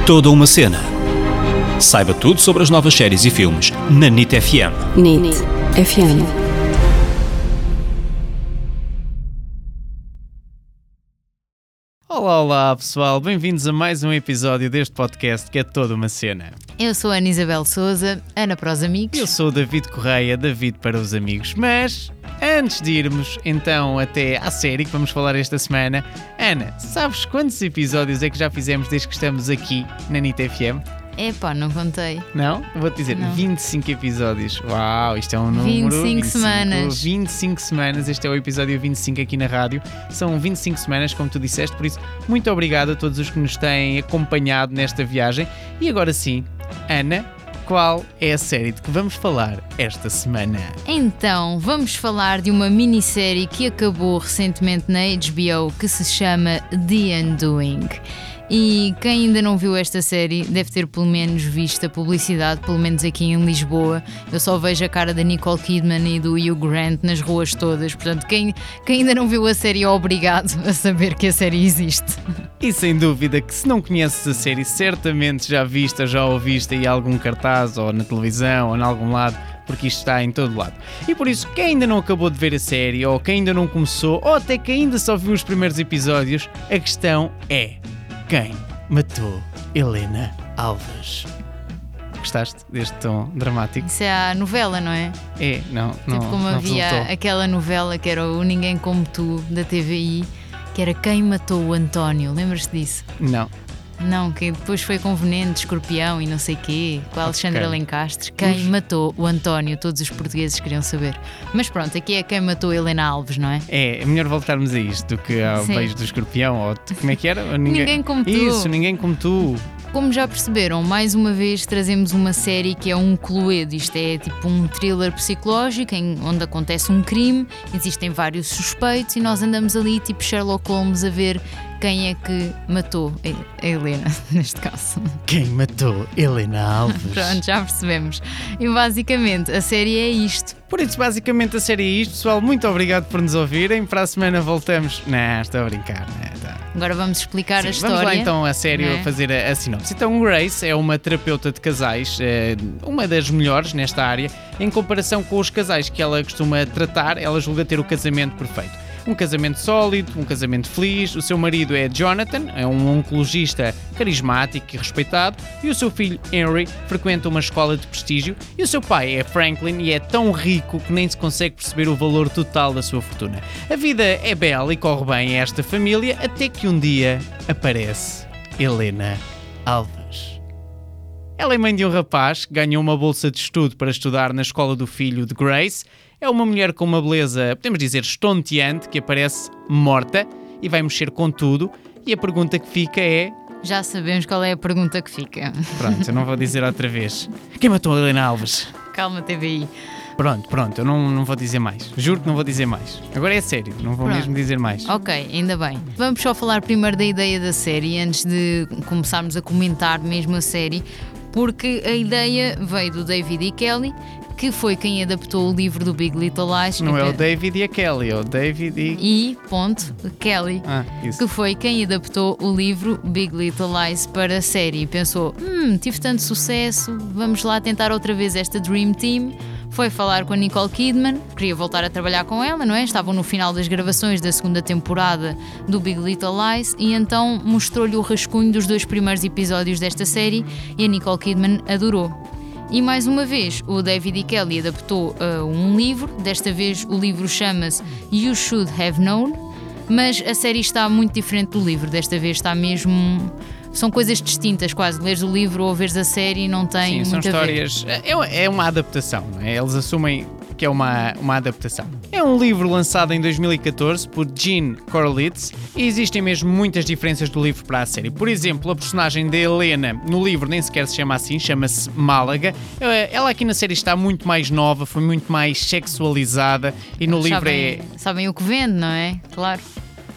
Toda uma cena. Saiba tudo sobre as novas séries e filmes na NIT FM. NIT FM. Olá pessoal, bem-vindos a mais um episódio deste podcast que é Toda uma Cena. Eu sou a Ana Isabel Souza, Ana para os amigos. Eu sou o David Correia, David para os amigos. Mas antes de irmos então até à série que vamos falar esta semana, Ana, sabes quantos episódios é que já fizemos desde que estamos aqui na NIT FM? Epá, não contei. Não? Vou-te dizer, Não. 25 episódios. Uau, isto é um número... 25 semanas. 25 semanas, este é o episódio 25 aqui na rádio. São 25 semanas, como tu disseste, por isso, muito obrigado a todos os que nos têm acompanhado nesta viagem. E agora sim, Ana, qual é a série de que vamos falar esta semana? Então, vamos falar de uma minissérie que acabou recentemente na HBO que se chama The Undoing. E quem ainda não viu esta série deve ter pelo menos visto a publicidade, pelo menos aqui em Lisboa. Eu só vejo a cara da Nicole Kidman e do Hugh Grant nas ruas todas. Portanto, quem ainda não viu a série é obrigado a saber que a série existe. E sem dúvida que se não conheces a série, certamente já viste ou já ouviste aí algum cartaz ou na televisão ou em algum lado, porque isto está em todo lado. E por isso, quem ainda não acabou de ver a série, ou quem ainda não começou, ou até quem ainda só viu os primeiros episódios, a questão é: quem matou Helena Alves? Gostaste deste tom dramático? Isso é a novela, não é? É, não Tipo como não havia resultou. aquela novela que era o Ninguém Como Tu, da TVI, que era Quem Matou o António. Lembras-te disso? Não. Não, que depois foi com Veneno de Escorpião e não sei quê, com a Alexandra Ok. Lencastre. Quem matou o António? Todos os portugueses queriam saber. Mas pronto, aqui é Quem Matou Helena Alves, não é? É melhor voltarmos a isto do que ao Sim. beijo do escorpião, ou como é que era? Ou Ninguém Como Tu. Isso, Ninguém Como Tu. Como já perceberam, mais uma vez trazemos uma série que é um cluedo. Isto é tipo um thriller psicológico onde acontece um crime, existem vários suspeitos e nós andamos ali tipo Sherlock Holmes a ver quem é que matou a Helena, neste caso. Quem matou Helena Alves? Pronto, já percebemos. E basicamente a série é isto. Por isso, basicamente, a série é isto. Pessoal, muito obrigado por nos ouvirem. Para a semana voltamos. Não, estou a brincar. Agora vamos explicar a história. Vamos lá então a sério não é? fazer a sinopse. Então, Grace é uma terapeuta de casais, uma das melhores nesta área, em comparação com os casais que ela costuma tratar. Ela julga ter o casamento perfeito. Um casamento sólido, um casamento feliz. O seu marido é Jonathan, é um oncologista carismático e respeitado, e o seu filho Henry frequenta uma escola de prestígio, e o seu pai é Franklin e é tão rico que nem se consegue perceber o valor total da sua fortuna. A vida é bela e corre bem a esta família, até que um dia aparece Helena Alves. Ela é mãe de um rapaz que ganhou uma bolsa de estudo para estudar na escola do filho de Grace. É uma mulher com uma beleza, podemos dizer, estonteante, que aparece morta e vai mexer com tudo. E a pergunta que fica é... Já sabemos qual é a pergunta que fica. Pronto, eu não vou dizer outra vez. Quem matou a Helena Alves? Calma, TVI. Pronto, eu não vou dizer mais. Juro que não vou dizer mais. Agora é sério, não vou Pronto. mesmo dizer mais. Ok, ainda bem. Vamos só falar primeiro da ideia da série, antes de começarmos a comentar mesmo a série, porque a ideia veio do David E. Kelly, que foi quem adaptou o livro do Big Little Lies. Não é o David e a Kelly, é o David e... Kelly, Isso. que foi quem adaptou o livro Big Little Lies para a série. E pensou, tive tanto sucesso, vamos lá tentar outra vez esta Dream Team. Foi falar com a Nicole Kidman, queria voltar a trabalhar com ela, não é? Estavam no final das gravações da segunda temporada do Big Little Lies e então mostrou-lhe o rascunho dos 2 primeiros episódios desta série e a Nicole Kidman adorou. E mais uma vez, o David E. Kelly adaptou um livro, desta vez o livro chama-se You Should Have Known, mas a série está muito diferente do livro, desta vez está mesmo... São coisas distintas quase, leres o livro ou veres a série não tem Sim, são muito a ver. histórias... É uma adaptação, não é? Eles assumem que é uma adaptação. É um livro lançado em 2014 por Jean Korelitz e existem mesmo muitas diferenças do livro para a série. Por exemplo, a personagem da Helena no livro nem sequer se chama assim, chama-se Málaga. Ela aqui na série está muito mais nova, foi muito mais sexualizada e no livro Sabem o que vende, não é? Claro.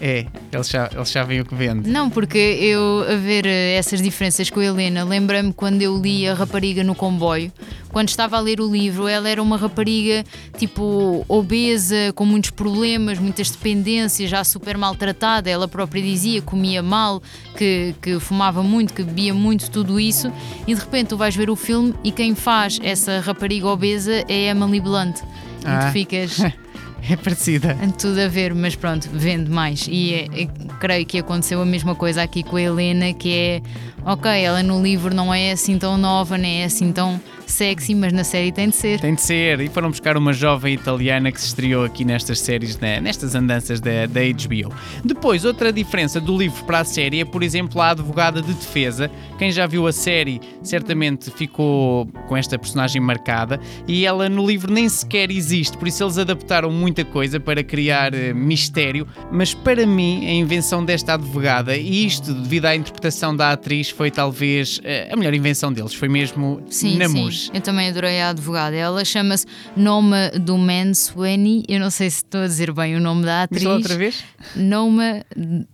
Eles sabem o que vende. Não, porque eu, a ver essas diferenças com a Helena, lembra-me quando eu li A Rapariga no Comboio. Quando estava a ler o livro, ela era uma rapariga tipo obesa, com muitos problemas, muitas dependências, já super maltratada. Ela própria dizia que comia mal, que fumava muito, que bebia muito, tudo isso. E de repente tu vais ver o filme e quem faz essa rapariga obesa é a Emily Blunt. E tu ficas... É parecida. Tudo a ver, mas pronto, vende mais. E creio que aconteceu a mesma coisa aqui com a Helena, que é, ok, ela no livro não é assim tão nova, nem é assim tão sexy, mas na série tem de ser. Tem de ser. E foram buscar uma jovem italiana que se estreou aqui nestas séries, nestas andanças da HBO. Depois, outra diferença do livro para a série é, por exemplo, a advogada de defesa. Quem já viu a série certamente ficou com esta personagem marcada, e ela no livro nem sequer existe, por isso eles adaptaram muita coisa para criar mistério. Mas para mim, a invenção desta advogada, e isto devido à interpretação da atriz, foi talvez a melhor invenção deles. Foi mesmo Namus. Sim, eu também adorei a advogada. Ela chama-se Noma Dumansweny. Eu não sei se estou a dizer bem o nome da atriz. Diz lá outra vez? Noma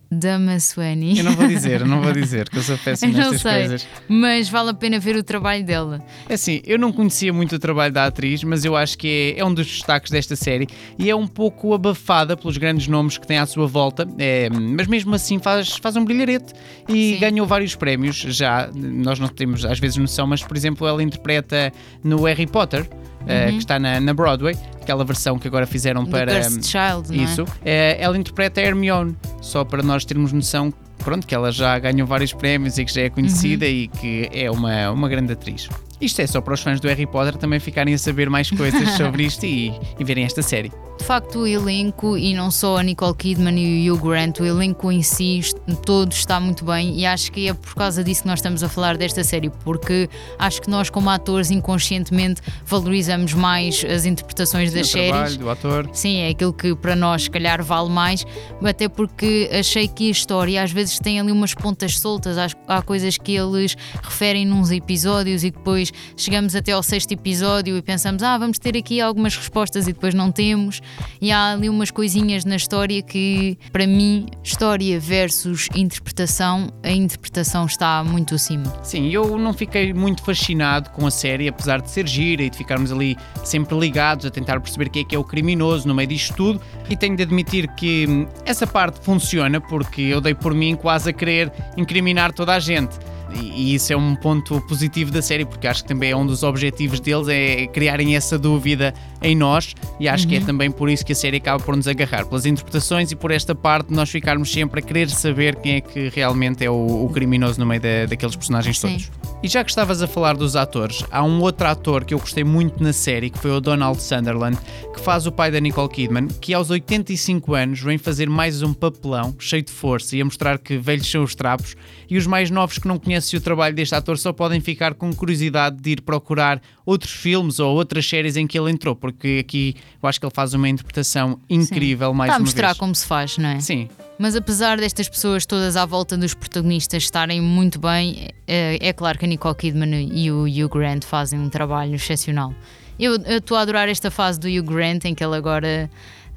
Dumansweny. Eu não vou dizer, que eu sou péssimo nestas coisas. Mas vale a pena ver o trabalho dela. É assim, eu não conhecia muito o trabalho da atriz, mas eu acho que é um dos destaques desta série, e é um pouco abafada pelos grandes nomes que tem à sua volta, mas mesmo assim faz um brilharete e ganhou vários prémios. Já nós não temos às vezes noção, mas por exemplo ela interpreta no Harry Potter, que está na Broadway, aquela versão que agora fizeram para Cursed Child, não é? Isso. Ela interpreta a Hermione, só para nós termos noção, pronto, que ela já ganhou vários prémios e que já é conhecida e que é uma grande atriz. Isto é só para os fãs do Harry Potter também ficarem a saber mais coisas sobre isto e verem esta série. De facto, o elenco, e não só a Nicole Kidman e o Hugh Grant, o elenco em si todo está muito bem, e acho que é por causa disso que nós estamos a falar desta série, porque acho que nós como atores inconscientemente valorizamos mais as interpretações das séries. O trabalho do ator. Sim, é aquilo que para nós se calhar vale mais, até porque achei que a história às vezes tem ali umas pontas soltas, há coisas que eles referem nos episódios e depois chegamos até ao 6º episódio e pensamos, vamos ter aqui algumas respostas, e depois não temos. E há ali umas coisinhas na história que, para mim, história versus interpretação, a interpretação está muito acima. Sim, eu não fiquei muito fascinado com a série, apesar de ser gira e de ficarmos ali sempre ligados a tentar perceber quem é que é o criminoso no meio disto tudo, e tenho de admitir que essa parte funciona, porque eu dei por mim quase a querer incriminar toda a gente. E isso é um ponto positivo da série, porque acho que também é um dos objetivos deles, é criarem essa dúvida em nós, e acho que é também por isso que a série acaba por nos agarrar, pelas interpretações e por esta parte de nós ficarmos sempre a querer saber quem é que realmente é o criminoso no meio daqueles personagens todos. E já que estavas a falar dos atores, há um outro ator que eu gostei muito na série, que foi o Donald Sutherland, que faz o pai da Nicole Kidman, que aos 85 anos vem fazer mais um papelão cheio de força e a mostrar que velhos são os trapos, e os mais novos que não conhecem o trabalho deste ator só podem ficar com curiosidade de ir procurar outros filmes ou outras séries em que ele entrou, porque aqui eu acho que ele faz uma interpretação incrível. Mais uma vez. Está a mostrar como se faz, não é? Sim. Mas apesar destas pessoas todas à volta dos protagonistas estarem muito bem, é claro que a Nicole Kidman e o Hugh Grant fazem um trabalho excepcional. Eu estou a adorar esta fase do Hugh Grant, em que ele agora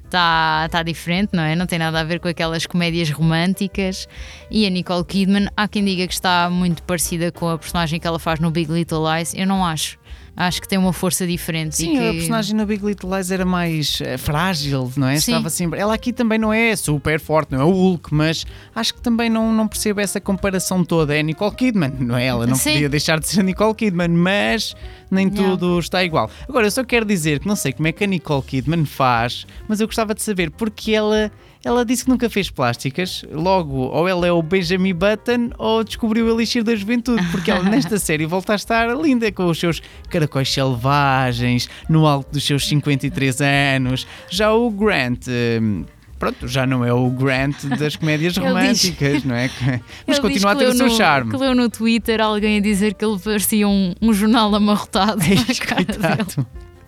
está diferente, não é? Não tem nada a ver com aquelas comédias românticas. E a Nicole Kidman, há quem diga que está muito parecida com a personagem que ela faz no Big Little Lies. Eu não acho. Acho que tem uma força diferente. Sim, a personagem no Big Little Lies era mais frágil, não é? Sim. Estava sempre... Ela aqui também não é super forte, não é o Hulk, mas acho que também não percebo essa comparação toda. É a Nicole Kidman, não é? Ela não podia deixar de ser a Nicole Kidman, mas nem tudo está igual. Agora, eu só quero dizer que não sei como é que a Nicole Kidman faz, mas eu gostava de saber porque ela disse que nunca fez plásticas. Logo, ou ela é o Benjamin Button ou descobriu o elixir da juventude, porque ela nesta série volta a estar linda com os seus caracóis selvagens no alto dos seus 53 anos. Já o Grant... Pronto, já não é o Grant das comédias românticas, não é? Mas continua a ter o seu charme. Que leu no Twitter alguém a dizer que ele parecia um jornal amarrotado. Coitado.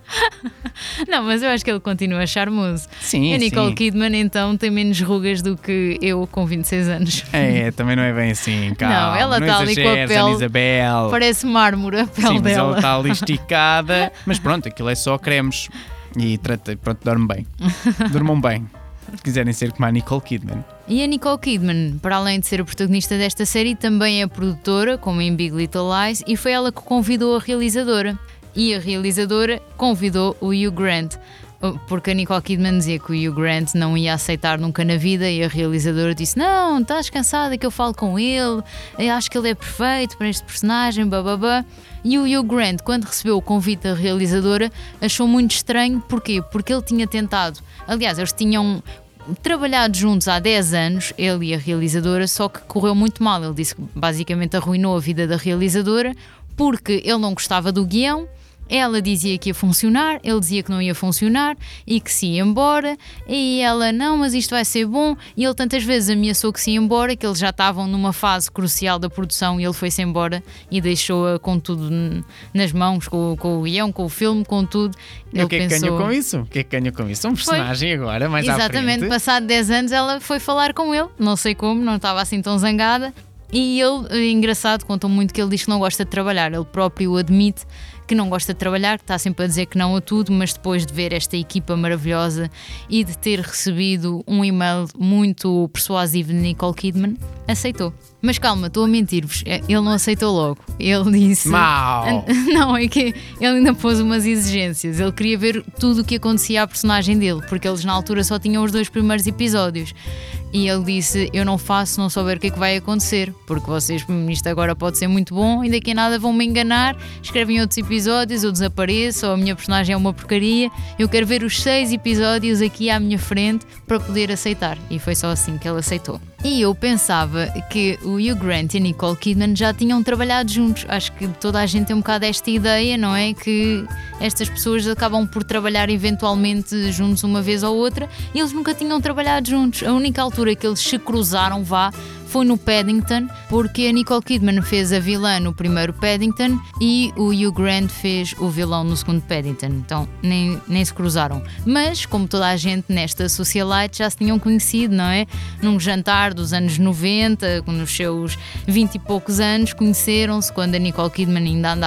Não, mas eu acho que ele continua charmoso. Sim, a Nicole Kidman então tem menos rugas do que eu com 26 anos. Também não é bem assim, calma. Não, ela está ali com a pele, Isabel. Parece mármore a pele mas dela. ela está ali esticada, mas pronto, aquilo é só cremes e pronto, dorme bem. Dormam bem, se quiserem ser como a Nicole Kidman. E a Nicole Kidman, para além de ser a protagonista desta série, também é produtora, como em Big Little Lies, e foi ela que convidou a realizadora. E a realizadora convidou o Hugh Grant, porque a Nicole Kidman dizia que o Hugh Grant não ia aceitar nunca na vida, e a realizadora disse: não, estás cansada que eu falo com ele, eu acho que ele é perfeito para este personagem, bababá. E o Hugh Grant, quando recebeu o convite da realizadora, achou muito estranho. Porquê? Porque ele tinha tentado, aliás, eles tinham trabalhado juntos há 10 anos, ele e a realizadora, só que correu muito mal. Ele disse que basicamente arruinou a vida da realizadora porque ele não gostava do guião. Ela dizia que ia funcionar, ele dizia que não ia funcionar e que se ia embora, e ela: não, mas isto vai ser bom. E ele tantas vezes ameaçou que se ia embora, que eles já estavam numa fase crucial da produção, e ele foi-se embora e deixou-a com tudo nas mãos, com o guião, com o filme, com tudo. E o que é que ganhou com isso? O que é que ganhou com isso? Um personagem agora, mais à frente. Exatamente, passado 10 anos ela foi falar com ele, não sei como, não estava assim tão zangada. E ele, engraçado, contou muito que ele diz que não gosta de trabalhar. Ele próprio admite que não gosta de trabalhar, que está sempre a dizer que não a tudo, mas depois de ver esta equipa maravilhosa e de ter recebido um e-mail muito persuasivo de Nicole Kidman, aceitou. Mas calma, estou a mentir-vos, ele não aceitou logo. Ele disse... Mau! Não, é que ele ainda pôs umas exigências. Ele queria ver tudo o que acontecia à personagem dele, porque eles na altura só tinham os 2 primeiros episódios. E ele disse: eu não faço se não souber o que é que vai acontecer, porque vocês, isto agora pode ser muito bom e daqui a nada vão me enganar, escrevem outros episódios, eu desapareço, ou a minha personagem é uma porcaria. Eu quero ver os 6 episódios aqui à minha frente para poder aceitar. E foi só assim que ele aceitou. E eu pensava que o Hugh Grant e a Nicole Kidman já tinham trabalhado juntos. Acho que toda a gente tem um bocado esta ideia, não é? Que estas pessoas acabam por trabalhar eventualmente juntos uma vez ou outra, e eles nunca tinham trabalhado juntos. A única altura que eles se cruzaram, foi no Paddington, porque a Nicole Kidman fez a vilã no primeiro Paddington e o Hugh Grant fez o vilão no segundo Paddington. Então nem se cruzaram. Mas, como toda a gente nesta socialite já se tinham conhecido, não é? Num jantar dos anos 90, nos seus 20 e poucos anos, conheceram-se quando a Nicole Kidman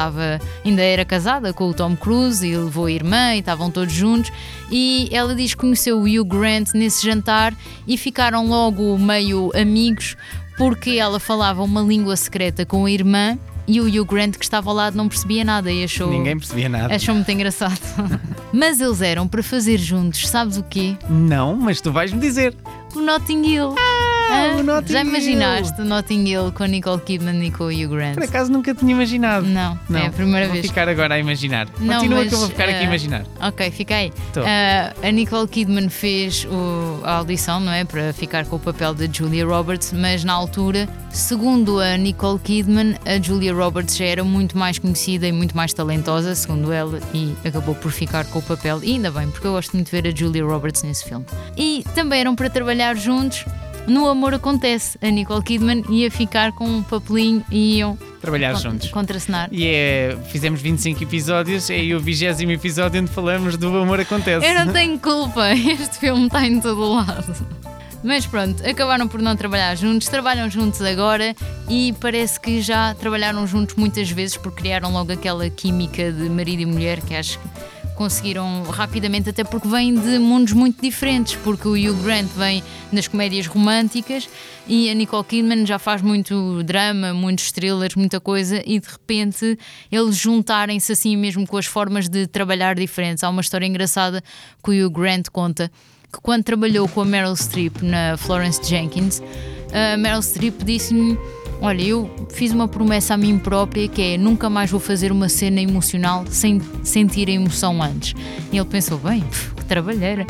ainda era casada com o Tom Cruise, e levou a irmã e estavam todos juntos. E ela diz que conheceu o Hugh Grant nesse jantar e ficaram logo meio amigos, porque ela falava uma língua secreta com a irmã e o Hugh Grant, que estava ao lado, não percebia nada e achou... Ninguém percebia nada. Achou muito engraçado. Mas eles eram para fazer juntos, sabes o quê? Não, mas tu vais-me dizer. O Notting Hill. O Notting Já Hill. imaginaste o Notting Hill com a Nicole Kidman e com o Hugh Grant? Por acaso nunca tinha imaginado. Não, é a primeira vez. Vou ficar agora a imaginar. Não, Continua mas, que eu vou ficar aqui a imaginar. Ok, fica aí. Tô. A Nicole Kidman fez a audição, não é? Para ficar com o papel de Julia Roberts, mas na altura, segundo a Nicole Kidman, a Julia Roberts já era muito mais conhecida e muito mais talentosa, segundo ela, e acabou por ficar com o papel. E ainda bem, porque eu gosto muito de ver a Julia Roberts nesse filme. E também eram para trabalhar juntos no Amor Acontece. A Nicole Kidman ia ficar com um papelinho e iam trabalhar juntos. Contracenar. E fizemos 25 episódios, é o 20º episódio onde falamos do Amor Acontece. Eu não tenho culpa, este filme está em todo lado. Mas pronto, acabaram por não trabalhar juntos, trabalham juntos agora e parece que já trabalharam juntos muitas vezes, porque criaram logo aquela química de marido e mulher que acho que conseguiram rapidamente, até porque vêm de mundos muito diferentes, porque o Hugh Grant vem das comédias românticas e a Nicole Kidman já faz muito drama, muitos thrillers, muita coisa, e de repente eles juntarem-se assim mesmo com as formas de trabalhar diferentes. Há uma história engraçada que o Hugh Grant conta, que quando trabalhou com a Meryl Streep na Florence Jenkins, a Meryl Streep disse-lhe: olha, eu fiz uma promessa a mim própria, que é: nunca mais vou fazer uma cena emocional sem sentir a emoção antes. E ele pensou: bem, que trabalheira.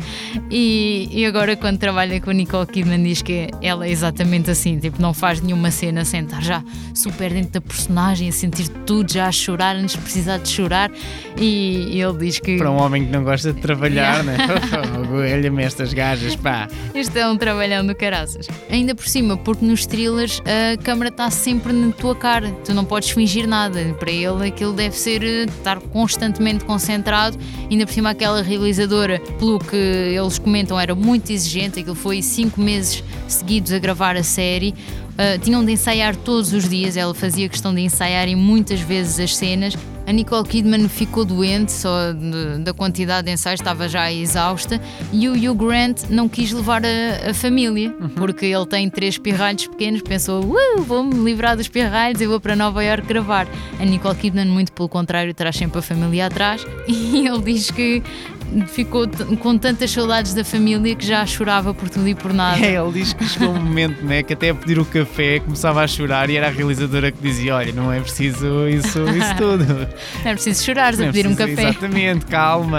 E agora, quando trabalha com a Nicole Kidman, diz que ela é exatamente assim, tipo, não faz nenhuma cena sem estar já super dentro da personagem, a sentir tudo, já a chorar antes de precisar de chorar. E ele diz que... Para um homem que não gosta de trabalhar, né? Olha-me estas gajas, pá. Este é um trabalhão do caraças. Ainda por cima, porque nos thrillers a câmara está sempre na tua cara, tu não podes fingir nada. Para ele aquilo deve ser estar constantemente concentrado. Ainda por cima, aquela realizadora, pelo que eles comentam, era muito exigente. Aquilo foi 5 meses seguidos a gravar a série. Tinham de ensaiar todos os dias, ela fazia questão de ensaiarem muitas vezes as cenas. A Nicole Kidman ficou doente só da quantidade de ensaios, estava já exausta, e o Hugh Grant não quis levar a família, porque ele tem 3 pirralhos pequenos, pensou, vou-me livrar dos pirralhos e vou para Nova Iorque gravar. A Nicole Kidman, muito pelo contrário, traz sempre a família atrás, e ele diz que ficou com tantas saudades da família que já chorava por tudo e por nada. Ele diz que chegou um momento, né, que até a pedir o café começava a chorar e era a realizadora que dizia, olha, não é preciso isso tudo. Não é preciso chorar a pedir um café. Exatamente, calma.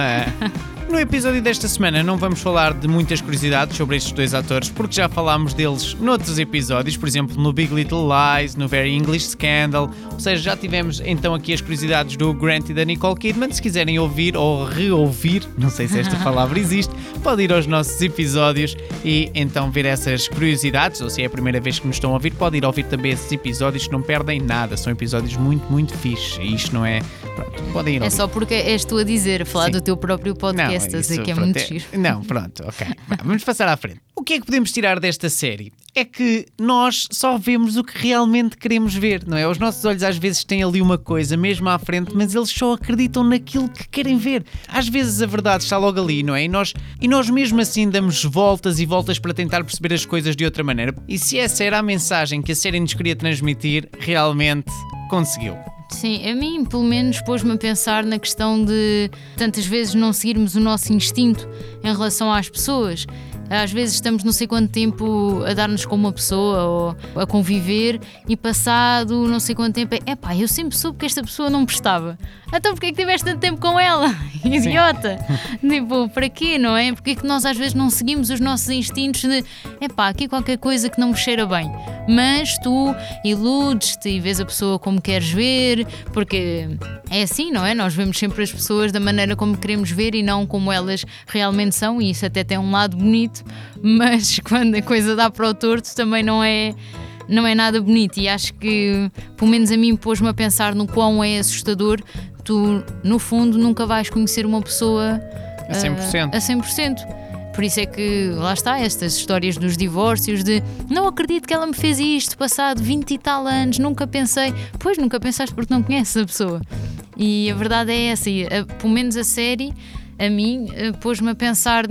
No episódio desta semana não vamos falar de muitas curiosidades sobre estes 2 atores, porque já falámos deles noutros episódios, por exemplo no Big Little Lies, no Very English Scandal, ou seja, já tivemos então aqui as curiosidades do Grant e da Nicole Kidman. Se quiserem ouvir ou reouvir, não sei se esta palavra existe, pode ir aos nossos episódios e então ver essas curiosidades, ou se é a primeira vez que nos estão a ouvir, pode ir ouvir também esses episódios que não perdem nada, são episódios muito, muito fixes, e isto não é... Pronto, podem ir ouvir. É só porque és tu a dizer, a falar Sim. do teu próprio podcast. A dizer que é muito giro. Não, pronto, ok. Vamos passar à frente. O que é que podemos tirar desta série? É que nós só vemos o que realmente queremos ver, não é? Os nossos olhos às vezes têm ali uma coisa mesmo à frente, mas eles só acreditam naquilo que querem ver. Às vezes a verdade está logo ali, não é? E nós mesmo assim damos voltas e voltas para tentar perceber as coisas de outra maneira. E se essa era a mensagem que a série nos queria transmitir, realmente conseguiu. Sim, a mim pelo menos pôs-me a pensar na questão de tantas vezes não seguirmos o nosso instinto em relação às pessoas. Às vezes estamos não sei quanto tempo a dar-nos com uma pessoa ou a conviver e passado não sei quanto tempo eu sempre soube que esta pessoa não prestava. Então porquê é que tiveste tanto tempo com ela? Idiota! Tipo, para quê, não é? Porquê é que nós às vezes não seguimos os nossos instintos de aqui qualquer coisa que não me cheira bem. Mas tu iludes-te e vês a pessoa como queres ver, porque é assim, não é? Nós vemos sempre as pessoas da maneira como queremos ver e não como elas realmente são, e isso até tem um lado bonito, mas quando a coisa dá para o torto também não é nada bonito, e acho que pelo menos a mim pôs-me a pensar no quão é assustador. Tu no fundo nunca vais conhecer uma pessoa A 100%. A 100%. Por isso é que, lá está, estas histórias dos divórcios de não acredito que ela me fez isto passado 20 e tal anos, nunca pensei. Pois, nunca pensaste porque não conheces a pessoa. E a verdade é essa, e pelo menos a série, a mim, pôs-me a pensar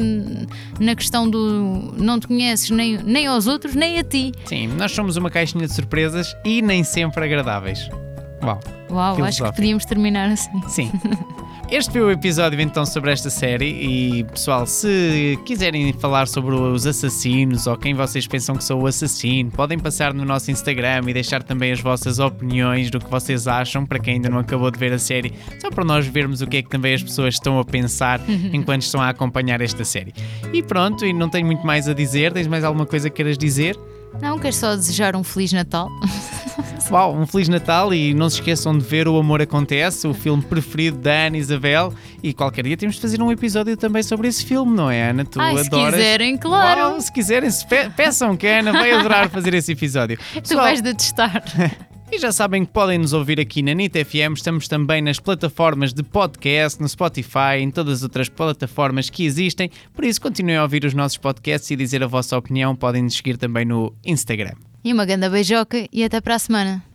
na questão do não te conheces nem aos outros, nem a ti. Sim, nós somos uma caixinha de surpresas e nem sempre agradáveis. Uau, acho que podíamos terminar assim. Sim. Este foi o episódio então sobre esta série e pessoal, se quiserem falar sobre os assassinos ou quem vocês pensam que sou o assassino, podem passar no nosso Instagram e deixar também as vossas opiniões do que vocês acham, para quem ainda não acabou de ver a série, só para nós vermos o que é que também as pessoas estão a pensar enquanto estão a acompanhar esta série. E pronto, e não tenho muito mais a dizer. Tens mais alguma coisa que queiras dizer? Não, quero só desejar um Feliz Natal. Uau, um Feliz Natal, e não se esqueçam de ver O Amor Acontece, o filme preferido da Ana Isabel, e qualquer dia temos de fazer um episódio também sobre esse filme, não é, Ana? Tu adoras. Se quiserem, claro. Uau, se quiserem, peçam que a Ana vai adorar fazer esse episódio. Tu vais detestar. E já sabem que podem nos ouvir aqui na NIT FM, estamos também nas plataformas de podcast, no Spotify, em todas as outras plataformas que existem, por isso continuem a ouvir os nossos podcasts e dizer a vossa opinião, podem nos seguir também no Instagram. E uma grande beijoca e até para a semana.